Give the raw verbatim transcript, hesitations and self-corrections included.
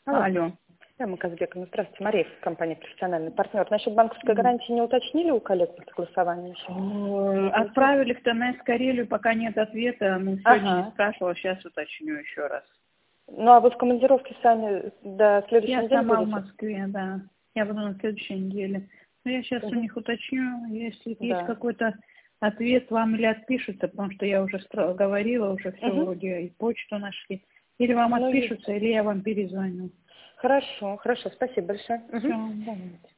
Алло. Алло. Да, мы Казбековна. Здравствуйте, Мария, компания «Профессиональный партнер». Насчет банковской гарантии не уточнили у коллег после голосования еще? Э, Отправили в ТНС Карелию, пока нет ответа. Ну, сегодня Ага. не спрашивала, сейчас уточню еще раз. Ну, а вы в командировке сами до следующей Я недели сама в будете? Москве, да. Я буду на следующей неделе. Но я сейчас у Мгм. них уточню, если есть Да. какой-то ответ вам или отпишутся, потому что я уже стро- говорила, уже все Мгм. вроде и почту нашли. Или вам Ну, и- отпишутся, или я вам перезвоню. Хорошо, хорошо, спасибо большое. Все, Мгм. давайте.